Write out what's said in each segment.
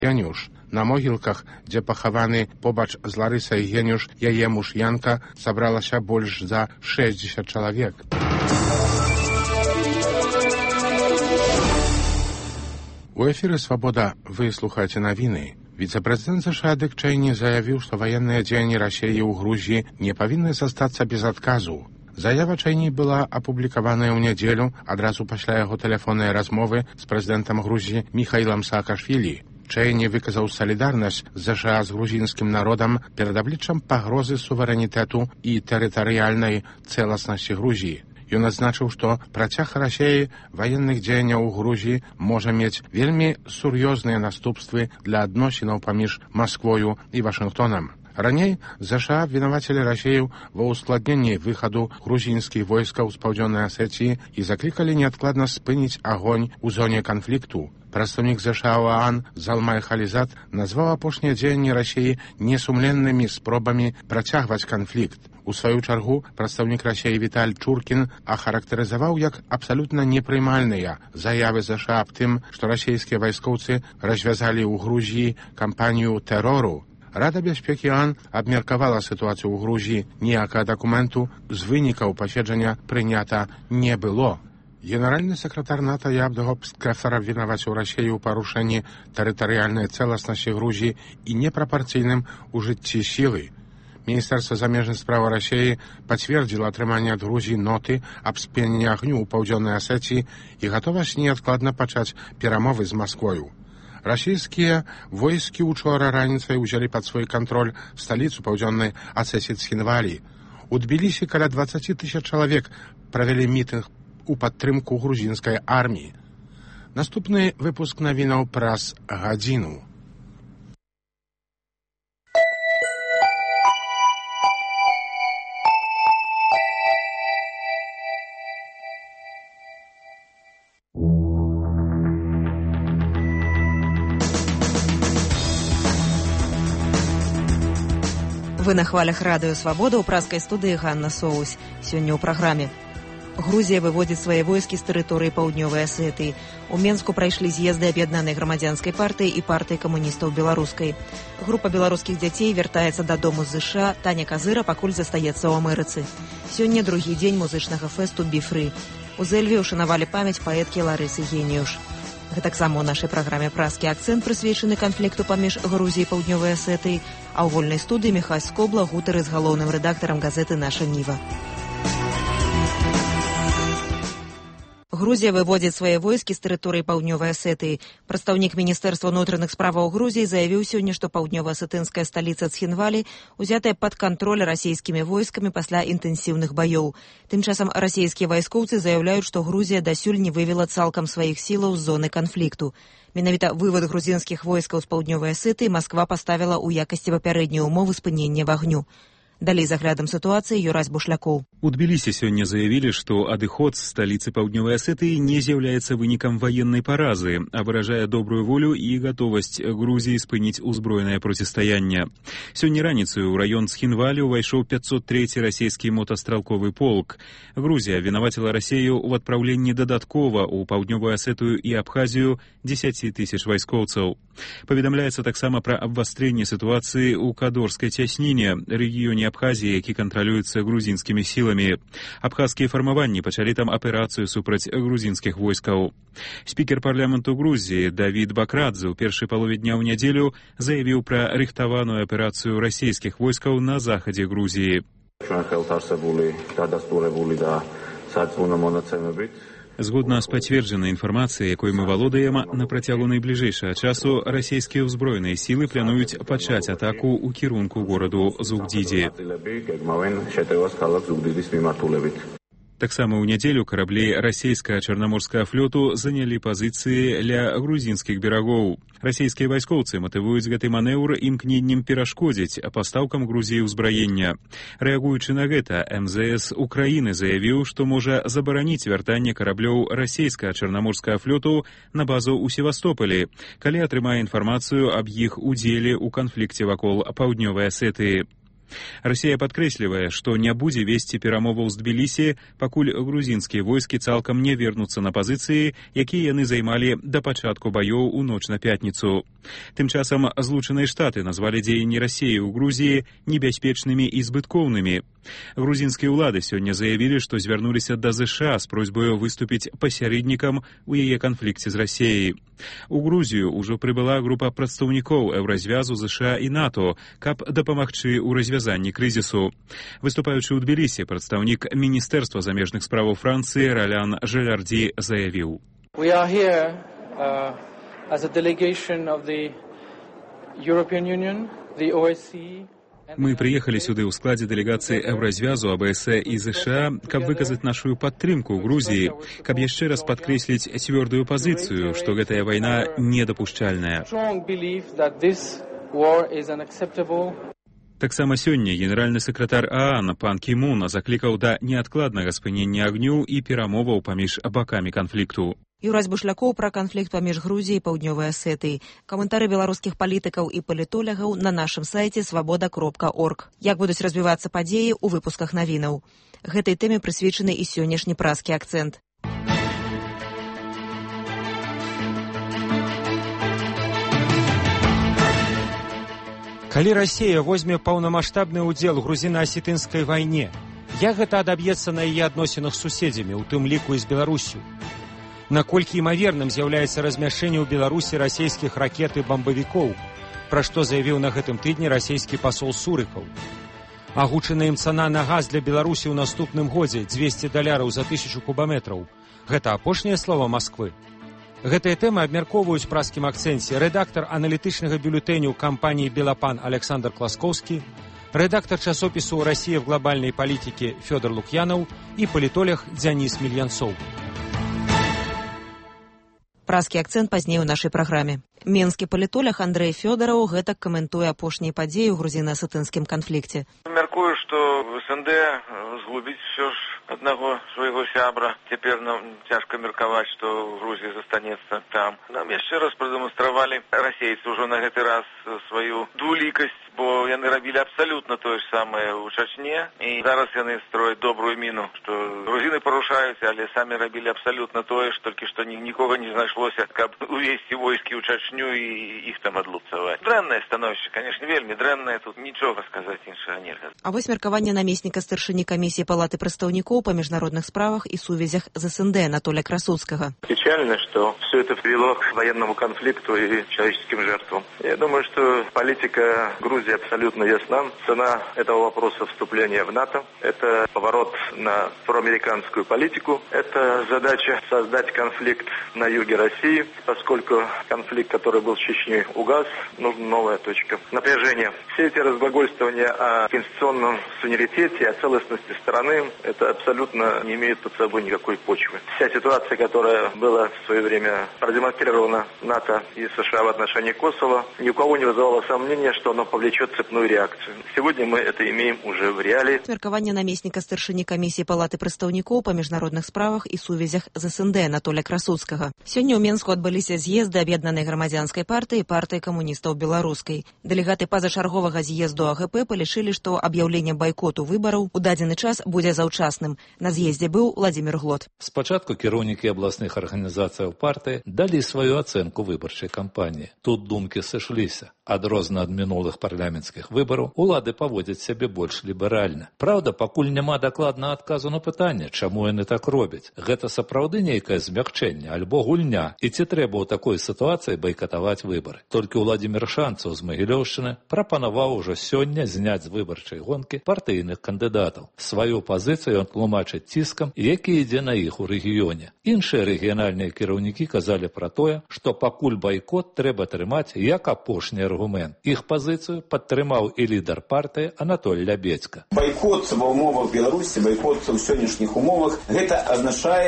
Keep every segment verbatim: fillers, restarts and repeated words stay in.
Геніуш. На могілках, дзе пахаваны побач з Ларысай Геніуш, яе муж Янка, сабралася больш за шэсцьдзесят чалавек. У эфіры «Свабода» вы слухаеце навіны. Віцэ-прэзідэнт США Дык Чэйні заявіў, што ваенныя дзеянні Расіі ў Грузіі не павінны застацца без адказу. Заява Чэйні была апублікаваная ў нядзелю адразу пасля яго тэлефоннай размовы з прэзідэнтам Грузіі Міхаілам Саакашвілі. Чэйні выказаў салідарнасць з ЗША з грузінскім народам перад абліччам пагрозы суверэнітэту і тэрытарыяльнай цэласнасці Грузіі. Ён адзначыў, што працяг Расіі ваенных дзеянняў у Грузіі можа мець вельмі сур'ёзныя наступствы для адносінаў паміж Масквою і Вашынгтонам. Раней ЗША вінавацілі Расію ва ўскладненні выхаду грузінскіх войскаў з паўднёвай Асетіі і заклікалі неадкладна спыніць агонь у зоне канфлікту. Прадстаўнік ЗША ў ААН Залмай Халізад назваў апошнія дзеянні Расіі несумленнымі спробамі працягваць канфлікт. У сваю чаргу прадстаўнік Расіі Віталь Чуркін ахарактарызаваў як абсалютна непрымальныя заявы ЗША аб тым, што расійскія вайскоўцы развязалі ў Грузіі кампанію тэрору. Рада бяспекі ААН абмеркавала сітуацыю ў Грузіі. Ніякага дакументу з вынікаў паседжання прынята не было. Генеральны сакратар НАТО Ябдго Пскефер абвінаваціў Расію ў парушэнні тэрытарыяльнай цэласнасці Грузіі і непрапарцыйным ужыцці сілы. Міністэрства замежных спраў Расіі пацвердзіла атрыманне ад Грузіі ноты аб спыненні агню ў паўднёвай Асетіі і гатовасць неадкладна пачаць перамовы з Масквою. Расійскія войскі учора раніцай узялі пад свой кантроль сталіцу паўднёвай Асетіі Цхінвалі. У Тбілісі каля дваццаць тысяч чалавек правялі мітынг у падтрымку грузінскай арміі. Наступны выпуск навінаў праз гадзіну. Вы на хвалях радыё «Свабода», ў праскай студыі Ганна Соусь. Сёння ў праграме. Грузія выводзіць свае войскі з тэрыторыі паўднёвай Асетыі. У Менску прайшлі з'езды аб'яднанай грамадзянскай партыі і партыі камуністаў беларускай. Група беларускіх дзяцей вяртаецца дадому з ЗША, Таня Казыра пакуль застаецца ў Амерыцы. Сёння другі дзень музычнага фэсту «Be-Free». У Зэльве ушанавалі памяць паэткі Ларысы Геніуш. Гэтаксама ў нашай праграме празкі акцэнт прысвечаны канфлікту паміж Грузіяй і паўднёвай Асетыяй, а ў вольнай студыі Міхась Скобла гутары з галоўным рэдактарам газеты «Наша Ніва». Грузія выводзіць свае войскі з тэрыторыі паўднёвай Асетыі. Прадстаўнік міністэрства ўнутраных справаў Грузіі заявіў сёння, што паўднёва-асетынская сталіца Цхінвалі узятая пад кантроль расійскімі войскамі пасля інтэнсіўных баёў. Тым часам расійскія вайскоўцы заяўляюць, што Грузія дасюль не вывела цалкам сваіх сілаў з зоны канфлікту. Менавіта вывад грузінскіх войскаў з паўднёвай Асетыі Масква паставіла ў якасці папярэдняй умовы спынення вагню. Далей з аглядам сітуацыі Юрась Бушлякоў. У Тбілісі сёння заявілі, што адыход з сталіцы паўднёвай Асетыі не з'яўляецца вынікам ваеннай паразы, а выражае добрую волю і гатовасць Грузіі спыніць узброенае процістаянне. Сёння раніцаю ў раён Цхінвалі ўвайшоў пяцьсот трэці расійскі мотастралковы полк. Грузія вінаваціла Расію ў адпраўленні дадаткова ў паўднёвую Асетыю і Абхазію дзесяць тысяч вайскоўцаў. Паведамляецца таксама пра абвастрэнне сітуацыі ў Кадорскай цясніне, рэгіёне Абхазіі, які кантралюецца грузінскімі сіламі. Абхазскія фармаванні пачалі там аперацыю супраць грузінскіх войскаў. Спікер парламенту Грузіі Давід Бакрадзе ў першай палове дня ў нядзелю заявіў пра рыхтаваную аперацыю расійскіх войскаў на захадзе Грузіі. Згодна з пацверджанай інфармацыяй, якой мы валодаем, на працягу найбліжэйшага часу расійскія ўзброеныя сілы плануюць пачаць атаку ў кірунку гораду Зугдзідзі. Таксама ў нядзелю караблі расійскага чарнаморскага флоту занялі пазіцыі ля грузінскіх берагоў. Расійскія вайскоўцы матывуюць гэты манеўр імкненнем перашкодзіць пастаўкам Грузіі ўзбраення. Рэагуючы на гэта, эм зэ эс Украіны заявіў, што можа забараніць вяртанне караблёў расійскага чарнаморскага флоту на базу ў Севастополі, калі атрымае інфармацыю аб іх удзеле ў канфлікце вакол паўднёвай Асетыі. Расія падкрэслівае, што не будзе весці перамоваў з Тбілісі, пакуль грузінскія войскі цалкам не вернуцца на пазіцыі, якія яны займалі да пачатку баёў у ноч на пятніцу. Тым часам Злучаныя Штаты назвалі дзеянні Расіі ў Грузіі небяспечнымі і збыткоўнымі. Грузінскія ўлады сёння заявілі, што звярнуліся да ЗША з просьбаю выступіць пасярэднікам у яе канфлікце з Расіяй. У Грузію ўжо прыбыла група прадстаўнікоў Еўразвязу, ЗША і НАТО, каб дапамагчы ў развязанні крызісу. Выступаючы ў Тбілісі, прадстаўнік Міністэрства замежных справаў Францыі Ролян Желярді заявіў: We are here uh, as a delegation of the European Union, the O S C E. Мы прыехалі сюды ў складзе дэлегацыі Еўразвязу, АБС і ЗША, каб выказаць нашу падтрымку ў Грузіі, каб яшчэ раз падкрэсліць цвёрдую пазіцыю, што гэтая вайна недапушчальная. Таксама сёння генеральны сакратар ААН пан Кі Мун заклікаў да неадкладнага спынення агню і перамоваў паміж бакамі канфлікту. Юрась Бушлякоў пра канфлікт паміж Грузіяй і Паўднёвай Асетыяй. Каментары беларускіх палітыкаў і палітолягаў на нашым сайце свабода кропка орг. Як будуць развівацца падзеі ў выпусках навінаў. Гэтай тэме прысвечаны і сённяшні праскі акцэнт. Калі Расія возьме паўнамаштабны ўдзел у грузіна-асетынскай вайне, як гэта адаб'ецца на яе адносінах з суседзямі, у тым ліку і з Беларусю? Наколькі імаверным з'яўляецца размяшчэнне ў Беларусі расійскіх ракет і бамбавікоў, пра што заявіў на гэтым тыдні расійскі пасол Сурыкаў. Агучаная ім цана на газ для Беларусі ў наступным годзе дзвесце даляраў за тысячу кубаметраў. Гэта апошняе слова Масквы. Гэтыя тэмы абмяркоўваюць праскім акцэнце рэдактар аналітычнага бюлетэню кампаніі «Белапан» Александр Класкоўскі, рэдактар часопісу «Россия в глобальной политике» Фёдор Лукьянов і палітолог Дзяніс Мільянцоў. Праскі акцэнт пазней у нашай праграме. Менскі палітолог Андрэй Фёдораў гэтак каментуе апошнія падзеі ў грузіна-асетынскім канфлікце. Мяркую, што в СНД згубіць все ж аднаго свайго сябра. Цяпер нам цяжка меркаваць, што Грузія застанецца там. Нам яшчэ раз прадэманстравалі расейцы ўжо на гэты раз сваю двулікасць, бо яны рабілі абсалютна тое ж самае ў Чачне, і зараз яны строяць добрую міну, што грузіны парушаюць, але самі рабілі абсалютна тое ж, толькі што нікога не знайшлося, каб увесці войскі ў Чачню і іх там адлупцаваць. Дрэннае становішча, канешне, вельмі дрэннае, тут нічога сказаць іншага нельга. А вось меркаванне намесніка старшыні камісіі Палаты прадстаўнікоў па міжнародных справах і сувязях з СНД Анатолия Красуцкага. Печально, что все это привело к военному конфликту и человеческим жертвам. Я думаю, что политика Грузии абсолютно ясна. Цена этого вопроса вступления в НАТО – это поворот на проамериканскую политику. Это задача создать конфликт на юге России, поскольку конфликт, который был в Чечне, угас, нужна новая точка напряжения. Все эти разглагольствования о конституционном суверенитете, о целостности страны – это абсолютно не имеет под собой никакой почвы. Вся ситуация, которая была в свое время продемонстрирована НАТО и США в отношении Косово, ни у кого не вызывало сомнения, что оно повлечет цепную реакцию. Сегодня мы это имеем уже в реалии. Меркаванне намесніка старшыні камісіі Палаты прадстаўнікоў па міжнародных справах і сувязях з СНД Анатолия Красуцкага. Сёння ў Менску адбыліся з'езды Аб'яднанай грамадзянскай партыі і партыі камуністаў беларускай. Дэлегаты пазачарговага з'езду АГП палічылі, што аб'яўленне байкоту выбараў у дадзены час будзе заўчасным. На з'ездзе быў Владзімір Глот. Спачатку кіраўнікі абласных арганізацыяў партыі далі сваю ацэнку выбарчай кампаніі. Тут думкі сышліся. Адрознна ад мінулых парламенцкіх выбараў, улады паводзяць сябе больш ліберальна. Праўда, пакуль няма дакладнага адказу на пытанне, чаму яны так робяць. Гэта сапраўды нейкае змягчэнне альбо гульня, і ці трэба ў такой сітуацыі байкатаваць выбары. Толькі Владзімір Шанцаў з Магілёўшчыны прапанаваў ужо сёння зняць з выбарчай гонкі партыйных кандыдатаў. Сваю пазіцыю ён тлумачыць ціскам, які ідзе на іх у рэгіёне. Іншыя рэгіянальныя кіраўнікі казалі пра тое, што пакуль байкот трэба трымаць як апошні аргумент. Іх пазіцыю падтрымаў і лідар партыі Анатоль Лябедзька. Байкот ва ўмовах Беларусі, байкот у сённяшніх умовах, гэта азначае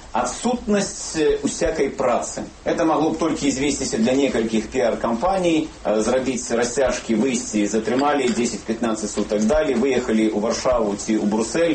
Отсутность усякой працы. Это могло бы только известиться для некальких пиар-компаний, зрабіць расцяжкі, выйсці, затрымалі дзесяць-пятнаццаць сутак далі, выехалі ў Варшаву ці ў Бруссель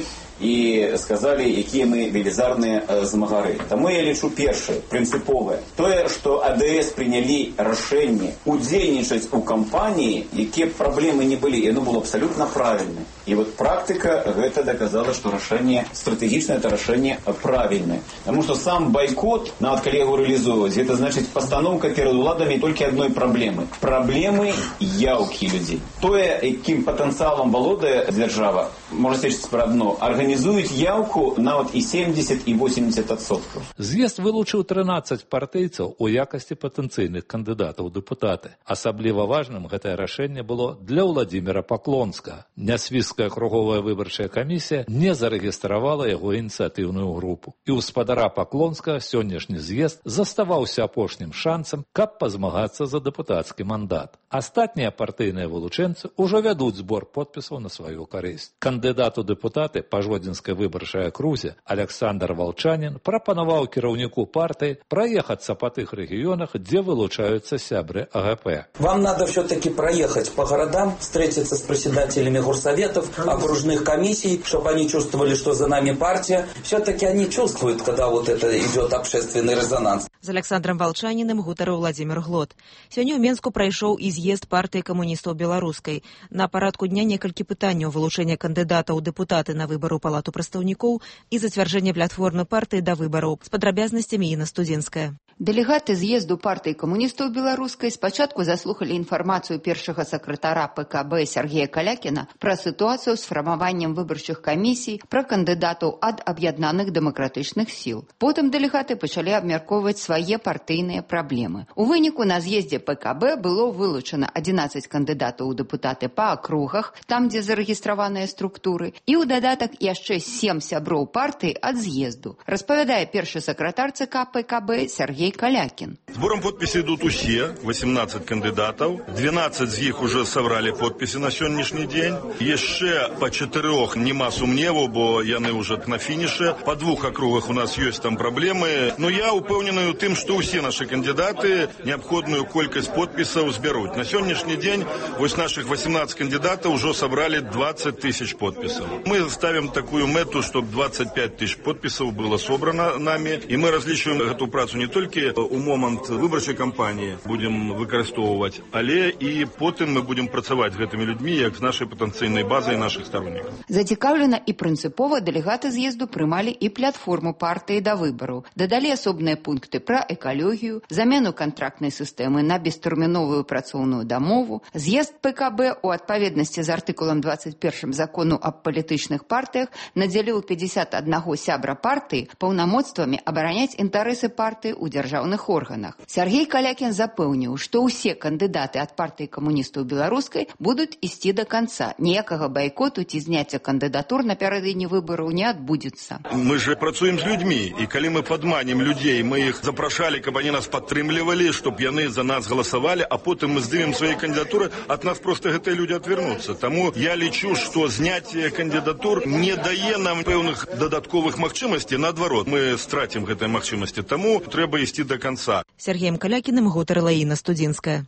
і сказалі, якія мы велізарныя змагары. Таму я лічу першае, прынцыповае, тое, што АДС прынялі рашэнне удзельнічаць у кампаніі, якія б праблемы не былі, яно было абсалютна правільна. І вот практыка гэта доказала, што рашэнне стратэгічнае, это рашэнне правільнае. Таму што сам байкот, нават калі яго рэалізоўваць, гэта значыць пастаноўка перад уладамі толькі адной праблемы. Праблемы яўкі людзей. Тое, якім патэнцыялам валодае дзяржава, можна сведчыць пра адно, арганізуюць яўку нават і семьдесят і восемьдесят адсоткаў. З'езд вылучыў трынаццаць партыйцаў у якасці патэнцыйных кандыдатаў у дэпутаты. Асабліва важным гэтае рашэнне было для Владзіміра Паклонскага. Нясвіжская круговая выбарчая камісія не зарэгістравала яго ініцыятыўную групу. І ў спадара Паклонскага сённяшні з'езд заставаўся апошнім шансам, каб пазмагацца за дэпутацкі мандат. Астатнія партыйныя вылучэнцы ўжо вядуць збор подпісаў на сваю карысць. Кандыдат у дэпутаты па Жодзінскай выбарчай акрузе Александр Волчанин прапанаваў кіраўніку партыі праехацца па тых рэгіёнах, дзе вылучаюцца сябры АГП. Вам надо все-таки проехать по городам, встретиться с председателями горсоветов, окружных комиссий, чтобы они чувствовали, что за нами партия. Все-таки они чувствуют, когда вот это идет общественный резонанс. З Александром Волчаниным гутарыў Владзімір Глот. Сёння ў Менску прайшоў і з'езд партыі камуністаў беларускай. На парадку дня некалькі пытанняў: вылучэння кандыдата ў дэпутаты на выбары ў палату прадстаўнікоў і зацвярджэнне платформы партыі да выбараў. З падрабязнасцямі Інна Студзінская. Дэлегаты з'езду партыі камуністаў беларускай спачатку заслухалі інфармацыю першага сакратара ПКБ Сергея Калякіна пра сітуацыю з фармаваннем выбарчых камісій, пра кандыдатаў ад аб'яднаных дэмакратычных сіл. Потым дэлегаты пачалі абмяркоўваць свае партыйныя праблемы. У выніку на з'ездзе ПКБ было вылучана адзінаццаць кандыдатаў у дэпутаты па акругах, там, дзе зарэгістраваныя структуры, і ў дадатак яшчэ сем сяброў партыі ад з'езду, распавядае першы сакратар ЦК ПКБ Сергей Калякин. Сбором подписей идут усе, восемнадцать кандидатов. двенадцать из них уже собрали подписи на сегодняшний день. Еще по четырех нема сумневу, бо яны уже на финише. По двух округах у нас есть там проблемы. Но я упевнений тем, что все наши кандидаты необходимую колькость подписей сберут. На сегодняшний день вот наших восемнадцать кандидатов уже собрали двадцать тысяч подписей. Мы ставим такую мету, чтобы двадцать пять тысяч подписей было собрано нами. И мы различиваем эту працу не только у момент выборчай кампанії будемо використовувати, але і потім ми будемо працювати з гэтымі людьми, як з нашою патэнцыйнай базай наших сторонників. Зацікаўлена і прынцыпова дэлегаты з'езду прымалі і платформу партыі да выбараў. Дадалі асобныя пункты пра экалогію, замену кантрактнай сістэмы на бестэрміновую працоўную дамову. З'езд ПКБ у адпаведнасці з артыкулам двадцать первым закону аб палітычных партыях надзяліў пятьдесят один сябра партыі паўнамоцтвамі абараняць інтарэсы партыі ў дзяржаўных органах. Сергей Калякін запэўніў, што ўсе кандыдаты ад партыі камуністаў беларускай будуць ісці да канца. Ніякага байкоту ці зняцця кандыдатур напярэдадні выбараў не адбудзецца. Мы же працуем з людьми, і калі мы падманем людзей, мы іх запрашалі, каб они нас падтрымлівалі, чтоб яны за нас галасавалі, а потым мы здымем свае кандыдатуры, ад нас просто гэтыя людзі адвернуцца. Таму я лічу, што зняцце кандыдатур не дае нам пэўных дадатковых магчымасцей, наадварот, мы страцім гэтыя магчымасці. Таму трэба ісці до конца. Сергеем Калякіным гутарыла Інна Студзінская.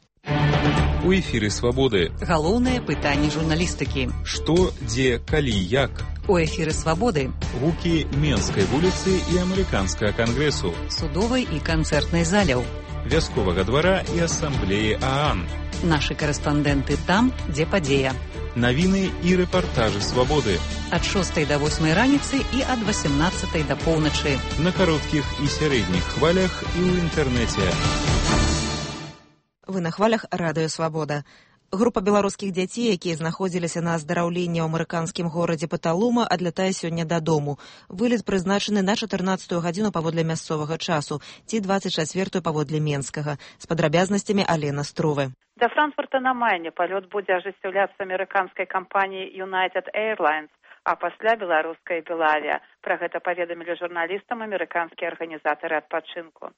У эфіры «Свабоды». Галоўнае пытанне журналістыкі. Што, дзе, калі, як? У эфіры «Свабоды». Гукі Менскай вуліцы і амерыканскага кангрэсу. Судовай і канцэртнай заляў. Вясковага двара і асамблеі ААН. Нашы карэспандэнты там, дзе падзея. Навіны і рэпартажы «Свабоды». Ад шостай да восьмай раніцы і ад васемнаццатай да поўначы. На кароткіх і сярэдніх хвалях і ў інтэрнэце. Вы на хвалях радыё «Свабода». Група беларускіх дзяцей, якія знаходзіліся на аздараўленні ў амерыканскім горадзе Паталума, адлятае сёння дадому. Вылет прызначаны на чатырнаццатую гадзіну паводле мясцовага часу, ці двадцать чацвёртую паводле менскага. З падрабязнасцямі Алена Струве. До Франкфурта на Майне палёт будзе ажыццяўляцца амерыканскай кампаніяй United Airlines, а пасля беларускай Белавія. Пра гэта паведамілі журналістам амерыканскія арганізатары адпачынку.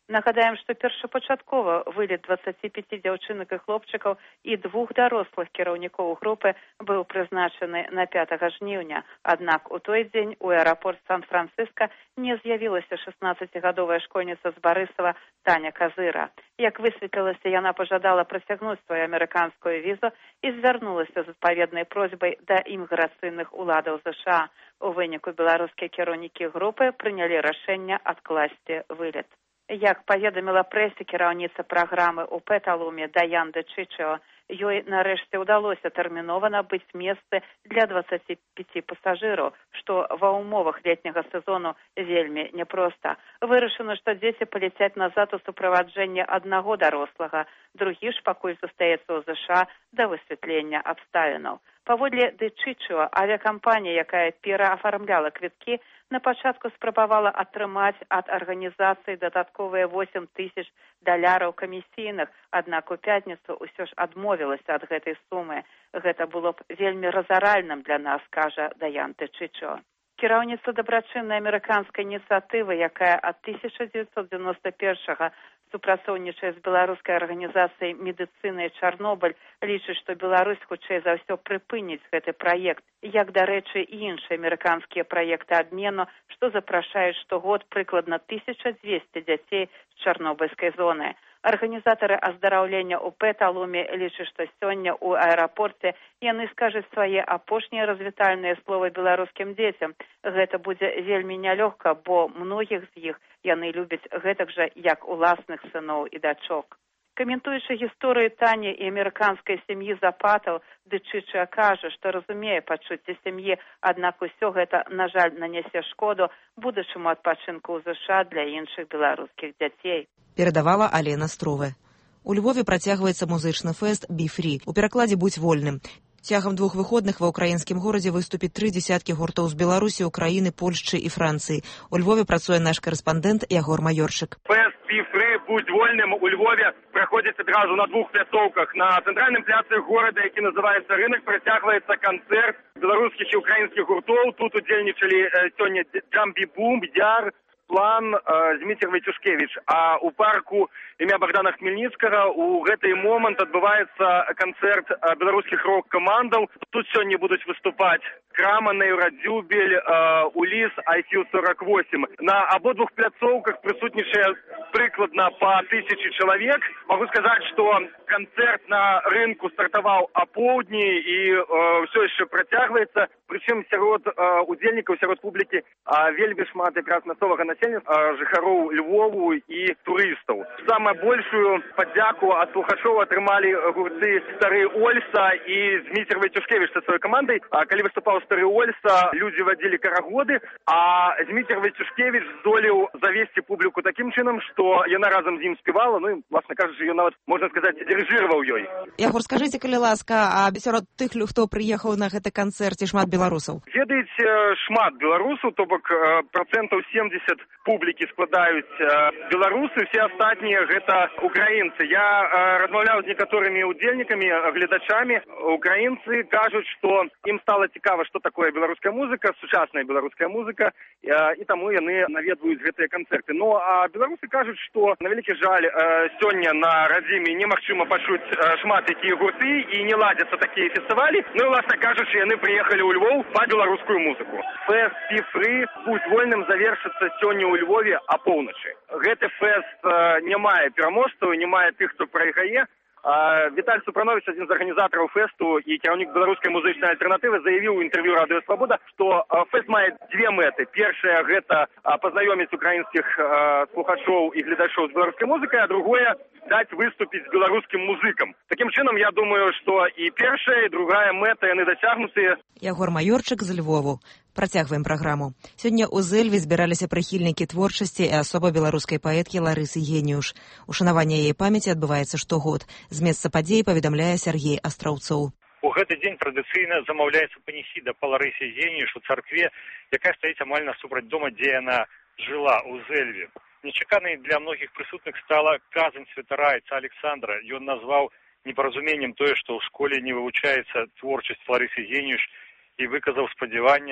Нагадаем, што першапачаткова вылет дваццаці пяці дзяўчынак і хлопчыкаў і двух дарослых кіраўнікоў групы быў прызначаны на пятага жніўня. Аднак у той дзень у аэрапорт Сан-Францыска не з'явілася шаснаццацігадовая школьніца з Барысава Таня Казыра. Як высветлілася, яна пажадала працягнуць сваю амерыканскую візу і звярнулася з адпаведнай просьбай да іміграцыйных уладаў ЗША. У выніку беларускія кіраўнікі групы прынялі рашэнне адкласці вылет. Як паведаміла прэсе кіраўніца праграмы ў Пэталуме Даян Дычычо, ёй нарэшце ўдалося тэрмінова набыць месцы для дваццаці пяці пасажыраў, што ва ўмовах летняга сезону вельмі няпроста. Вырашана, што дзеці паляцяць назад у суправаджэнні аднаго дарослага, другі ж пакуль застаецца ў ЗША да высвятлення абставінаў. Паводле Дычычо, авіакампанія, якая пераафармляла квіткі, на пачатку спрабавала атрымаць ад арганізацыі дадатковыя восем тысяч даляраў камісійных, аднак у пятніцу ўсё ж адмовілася ад гэтай сумы. Гэта было б вельмі разаральным для нас, кажа Даян Дычычо. Кіраўніца дабрачыннай амерыканскай ініцыятывы, якая ад тысяча дзевяцьсот дзевяноста першага супрацоўнічае з беларускай арганізацыяй медыцыны Чарнобыль, лічыць, што Беларусь хутчэй за ўсё прыпыніць гэты праект, як, дарэчы, і іншыя амерыканскія праекты абмену, што запрашаюць штогод прыкладна тысяча дзвесце дзяцей з чарнобыльскай зоны. Арганізатары аздараўлення ў Пэталуме лічаць, што сёння ў аэрапорце яны скажуць свае апошнія развітальныя словы беларускім дзецям. Гэта будзе вельмі нялёгка, бо многіх з іх яны любяць гэтак жа, як уласных сыноў і дачок. Каментуючы гісторыю Тані і амерыканскай сям'і Запатаў, Дычычо кажа, што разумее пачуцці сям'і, аднак усё гэта, на жаль, нанясе шкоду будучаму адпачынку ў ЗША для іншых беларускіх дзяцей. Перадавала Алена Строве. У Львове працягваецца музычны фэст «Be Free». У перакладзе «Будь вольным». Цягам двух выходных ва ўкраінскім горадзе выступіць тры дзясяткі гуртоў з Беларусі, Украіны, Польшчы і Францыі. У Львове працуе наш карэспандэнт Ягор Маёрчык. Фэст «Be Free», «Будь вольным» у Львове праходзіць адразу на двух пляцоўках. На цэнтральным пляцы горада, які называецца «Рынак», працягваецца канцэрт беларускіх і украінскіх гуртоў. Тут удзельнічалі сёння «Джамбі Бум», «Яр», «План», Зміцер Вайцюшкевіч. А у парку імя Богдана Хмельніцкага у гэты момант адбываецца канцэрт беларускіх рок-камандаў. Тут сёння будуць выступаць Крама, Нейрадзюбель, Уліс, ай кью сорок восемь. На абодвух пляцоўках прысутнічае прыкладна па тысячы чалавек. Магу сказаць, што канцэрт на рынку стартаваў апоўдні і ўсё яшчэ працягваецца. Прычым сярод удзельнікаў, сярод публікі вельмі шмат якраз мясцовага насельніцтва, жыхароў Львову і турыстаў. Самую большую падзяку ад слухачоў атрымалі гурты «Стары Ольса» і Зміцер Вайцюшкевіч са сваёй камандай. Калі выступаў «Стары Ольса», людзі вадзілі карагоды, а Зміцер Вайцюшкевіч здолеў завесці публіку такім чынам, што яна разам з ім спявала, ну і, власна кажучы, ён нават, можна сказаць, дырыжыраваў ёй. Ягор, скажыце, калі ласка, а сярод тых, хто прыехаў на гэты канцэрт, шмат беларусаў? Ведаеце, шмат беларусаў, то бок працэнтаў семдзесят публікі складаюць беларусы, все астатнія гэта украінцы. Я размаўляў з некаторымі удзельнікамі, гледачамі. Украінцы кажуць, што ім стала цікава, што такое беларуская музыка, сучасная беларуская музыка, і таму яны наведваюць гэтыя канцэрты. Ну, а беларусы кажуць, што, на вялікі жаль, сёння на радзіме немагчыма пачуць шмат якія гурты і не ладзяцца такія фестывалі. Ну, і, власна кажучы, яны прыехалі ў Львов па беларускую музыку. Фэст «Be Free», «Будь вольным» завершыцца сёння ў Львове апоўначы. Гэты фэст не мае пераможцаў, не мае тых, хто прайграе. Віталь Супранович, адзін з арганізатараў фэсту і кіраўнік беларускай музычнай альтэрнатывы, заявіў у інтэрв'ю «Радыё Свабода», што фэст мае дзве мэты. Першая – гэта пазнаёміць украінскіх слухачоў і гледачоў з беларускай музыкай, а другое – даць выступіць з беларускім музыкам. Такім чынам, я думаю, што і першая, і другая мэта яны дасягнутыя. Ягор Маёрчык з Львову. Працягваем праграму. Сёння ў Зэльве збіраліся прыхільнікі творчасці і асоба беларускай паэткі Ларысы Геніюш. Ушанаванне яе памяці адбываецца штогод. З месца падзеі паведамляе Сергей Астраўцоў. У гэты дзень традыцыйна замаўляецца панесіда па Ларысе Геніюш у царкве, якая стаіць амаль насупраць дома, дзе яна жыла ў Зэльве. Нечаканай для многіх прысутных стала казань святара айца Александра. Ён назваў непаразуменнем тое, што ў школе не вывучаецца творчасць Ларысы Геніюш, і выказаў спадзяванне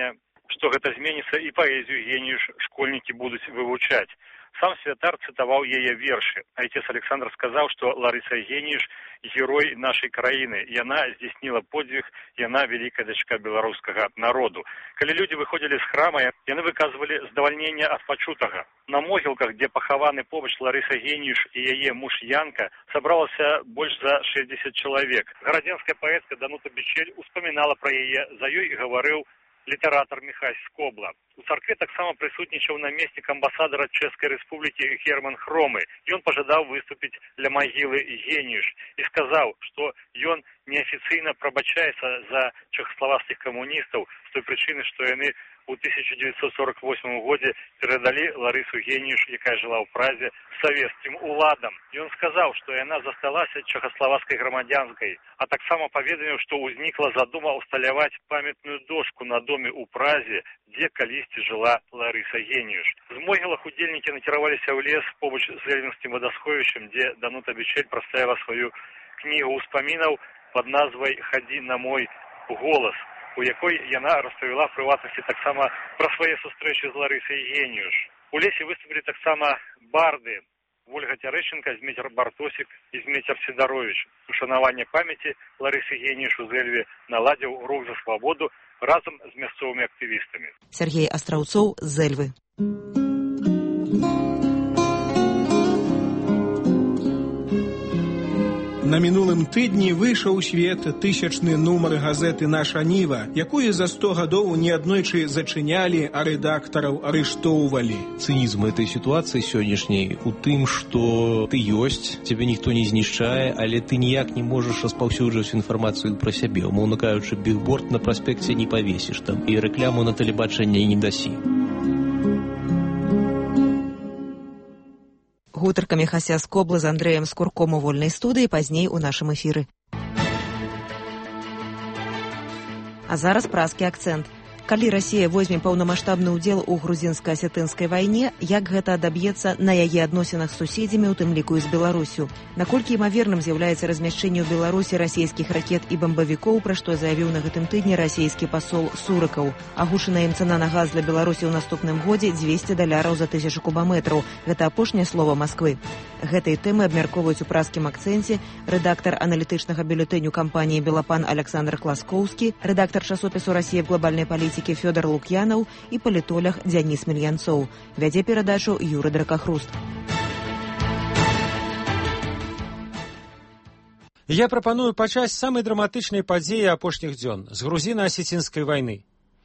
што гэта зменіцца і паэзію генію школьнікі будуць вывучаць. Сам святар цытаваў яе вершы. Айцец Александр сказаў, што Ларыса Геніш герой нашай краіны. Яна здзейсніла подзвіг, яна вялікая дачка беларускага народу. Калі людзі выходзілі з храма, яны выказвалі здавальненне ад пачутага. На могілках, дзе пахаваны побач Ларыса Геніш і яе муж Янка, сабралася больш за шэсцьдзесят чалавек. Гарадзенская паэтка Данута Бичель успамінала пра яе, за ёй гаварыў літаратар Міхась Скобла. У царкве таксама прысутнічаў намеснік амбасадара Чэшскай Рэспублікі Герман Хромы. Ён пажадаў выступіць ля магілы Геніш і сказаў, што ён неафіцыйна прабачаецца за чэхаславацкіх камуністаў з той прычыны, што яны у тысяча дзевяцьсот сорок восьмым годзе перадалі Ларысу Геніш, якая жыла ў Празе, савецкім уладам. Ён сказаў, што яна засталася чэхаславацкай грамадзянскай, а таксама паведаміў, што ўзнікла задума усталяваць памятную дошку на доме ў Празе, дзе калісьці жыла Ларыса Геніш. З могілак удзельнікі накіраваліся ў лес побач з эльвінскім вадасховішчам, дзе Данута Бичель прадставіла сваю кнігу ўспамінаў пад назвай «Хадзі на мой голас», у якой яна распавяла в прыватнасці таксама пра свае сустрэчы з Ларысай Геніш. У лесе выступілі таксама барды Вольга Цярэшченка, Зміцер Бартосік і Зміцер Сідаровіч. Ушанаванне памяці Ларысы Геніш у Зэльве наладзіў рух за свабоду разам з мясцовымі актывістамі. Сергей Астраўцоў, Зэльвы. На мінулым тыдні выйшаў у свет тысячны нумар газеты «Наша Ніва», якую за сто гадоў неаднойчы зачынялі, а рэдактараў арыштоўвалі. Цынізм этой сітуацыі сённяшняй у тым, што ты ёсць, цябе ніхто не знішчае, але ты ніяк не можаш распаўсюджваць інфармацыю пра сябе. Умоўна кажучы, бігборд на праспекце не павесіш там, і рэкляму на тэлебачанне не дасі. Гутарка Міхася Скобла з Андрэем Скурком у вольнай студыі пазней у нашым эфіры. А зараз празкі акцэнт. Калі Расія возьме паўнамаштабны ўдзел у грузінска-асетынскай вайне, як гэта адаб'ецца на яе адносінах з суседзямі, у тым ліку і з Беларусю? Наколькі імаверным з'яўляецца размяшчэнне ў Беларусі расійскіх ракет і бамбавікоў, пра што заявіў на гэтым тыдні расійскі пасол Сурыкаў. Агучаная ім цана на газ для Беларусі ў наступным годзе дзвесце даляраў за тысячу кубаметраў. Гэта апошняе слова Масквы. Гэтай тэмы абмяркоўваюць у празкім акцэнце рэдактар аналітычнага бюлетэню кампаніі «Белапан» Александр Класкоўскі, рэдактар часопісу «Расія в глобальнай палітыкі» Фёдор Лукьянаў і палітолог Дзяніс Мільянцоў. Вядзе перадачу Юры Дракахруст. Я прапаную пачаць з самай драматычнай падзеі апошніх дзён, з грузіна-асецінскай вайны.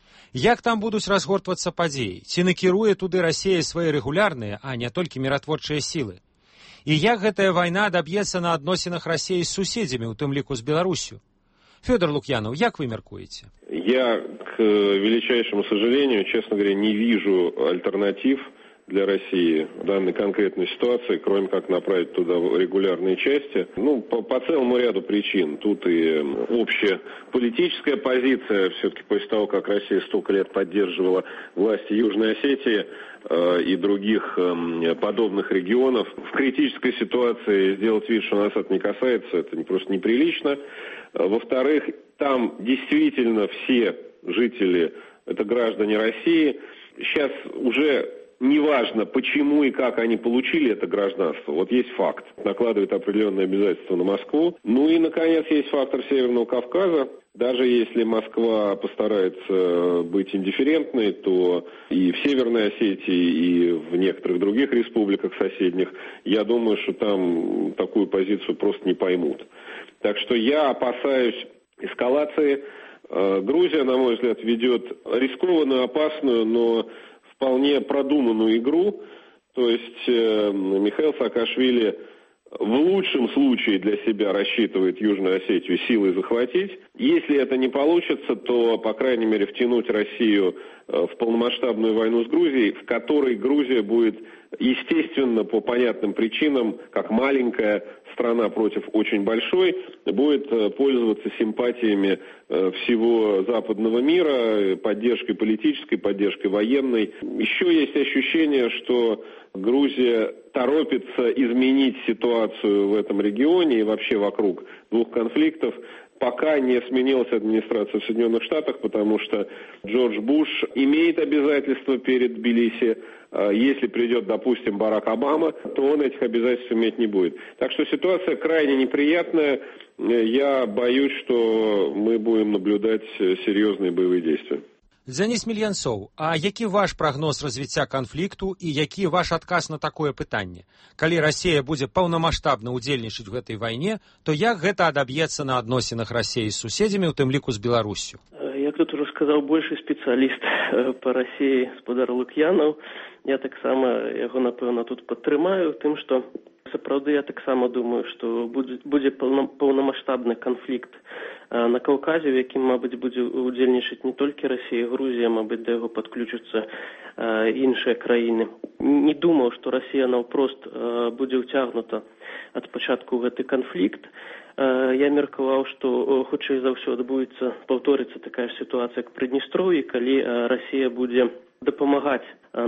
Як там будуць разгортвацца падзеі? Ці накіруе туды Расія свае рэгулярныя, а не толькі міратворчыя сілы? І як гэтая вайна адаб'ецца на адносінах Расіі з суседзямі, у тым ліку з Беларусю? Фёдор Лукьянов, як вы меркуете? Я, к величайшему сожалению, честно говоря, не вижу альтернатив для России в данной конкретной ситуации, кроме как направить туда регулярные части. Ну, по, по целому ряду причин. Тут и общая политическая позиция, все-таки после того, как Россия столько лет поддерживала власти Южной Осетии э, и других э, подобных регионов, в критической ситуации сделать вид, что нас это не касается, это просто неприлично. Во-вторых, там действительно все жители, это граждане России. Сейчас уже не важно, почему и как они получили это гражданство. Вот есть факт. Накладывает определенные обязательства на Москву. Ну и, наконец, есть фактор Северного Кавказа. Даже если Москва постарается быть индифферентной, то и в Северной Осетии, и в некоторых других республиках соседних, я думаю, что там такую позицию просто не поймут. Так что я опасаюсь эскалации. Грузия, на мой взгляд, ведет рискованную, опасную, но вполне продуманную игру. То есть Михаил Саакашвили в лучшем случае для себя рассчитывает Южную Осетию силой захватить. Если это не получится, то, по крайней мере, втянуть Россию в полномасштабную войну с Грузией, в которой Грузия будет, естественно, по понятным причинам, как маленькая страна против очень большой, будет пользоваться симпатиями всего западного мира, поддержкой политической, поддержкой военной. Еще есть ощущение, что Грузия торопится изменить ситуацию в этом регионе и вообще вокруг двух конфликтов, пока не сменилась администрация в Соединенных Штатах, потому что Джордж Буш имеет обязательства перед Тбилиси. Если придет, допустим, Барак Обама, то он этих обязательств иметь не будет. Так что ситуация крайне неприятная. Я боюсь, что мы будем наблюдать серьезные боевые действия. Дзяніс Мільянцоў, а які ваш прагноз развіцця канфлікту і які ваш адказ на такое пытанне? Калі Расія будзе паўнамаштабна ўдзельнічаць в гэтай вайне, то як гэта адаб'ецца на адносінах Расіі з суседзямі, у тым ліку з Беларуссю? Як тут уже сказаў большы спецыяліст па Расіі спадар Лук'янаў, я таксама яго, напэўна, тут падтрымаю тым, што сапраўды я таксама думаю, што будзе, будзе паўнамаштабны канфлікт на Каўказе, у якім, мабыць, будзе удзельнічаць не толькі Расія, Грузія, мабыць, да яго падключацца іншыя краіны. Не думаў, што Расія наўпрост будзе ўцягнута ад пачатку гэты канфлікт. Я меркаваў, што хутчэй за ўсё адбудзецца, паўторыцца такая ж сітуацыя, як Прыдністроўі, калі Расія будзе дапамагаць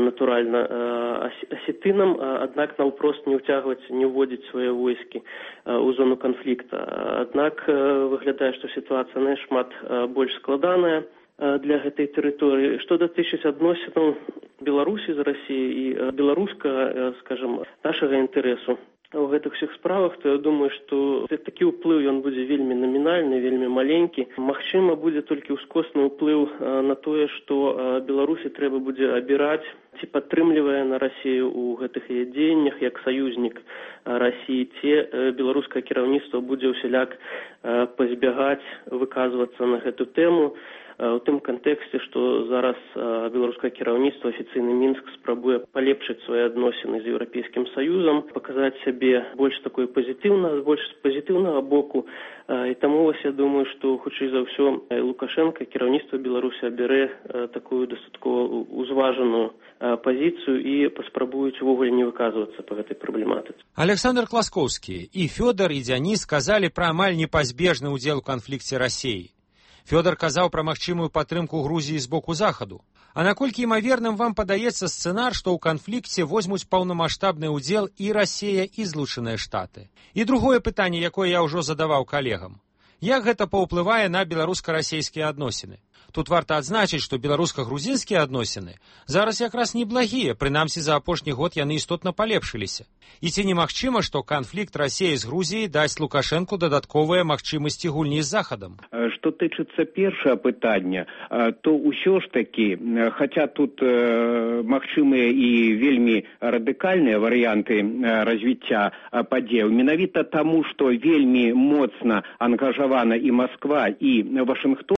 натуральна асетынам, аднак наўпрост не ўцягваць, не ўводзіць свае войскі ў зону канфлікта. Аднак выглядае, што сітуацыя нашмат больш складаная для гэтай тэрыторыі. Што датычыць адносінаў Беларусі з Расіяй і беларускага, скажам, нашага інтарэсу у гэтых усіх справах, то я думаю, што такі ўплыў ён будзе вельмі намінальны, вельмі маленькі. Магчыма, будзе толькі ўскосны ўплыў на тое, што Беларусі трэба будзе абіраць, ці падтрымлівае на Расію ў гэтых яе дзеяннях як саюзнік Расіі, ці беларускае кіраўніцтва будзе ўсяляк пазбягаць выказвацца на гэту тэму. У тым кантэксце, што зараз беларускае кіраўніцтва, афіцыйны Мінск спрабуе палепшыць свае адносіны з Еўрапейскім Саюзам, паказаць сябе больш такой пазітыўна, больш з пазітыўнага боку. І таму вось я думаю, што хутчэй за ўсё Лукашенка, кіраўніцтва Беларусі абярэ такую дастаткова узважаную пазіцыю і паспрабуюць увогуле не выказвацца па гэтай праблематыцы. Александр Класкоўскі і Фёдор, і Дзяніс сказалі пра амаль непазбежны ўдзел у канфлікце Расіі. Фёдор казаў пра магчымую падтрымку Грузіі з боку захаду. А наколькі імаверным вам падаецца сцэнар, што ў канфлікце возьмуць паўнамаштабны ўдзел і Расія, і Злучаныя Штаты? І другое пытанне, якое я ўжо задаваў калегам. Як гэта паўплывае на беларуска-расійскія адносіны? Тут варта адзначыць, што беларуска-грузінскія адносіны зараз якраз неблагія, прынамсі за апошні год яны істотна палепшыліся. І ці немагчыма, што канфлікт Расіі з Грузіяй дасць Лукашэнку дадатковыя магчымасці гульні з Захадам? Што тычыцца першага пытання, то ўсё ж такі, хаця тут магчымыя і вельмі радыкальныя варыянты развіцця падзеяў, менавіта таму, што вельмі моцна ангажавана і Масква, і Вашынгтон,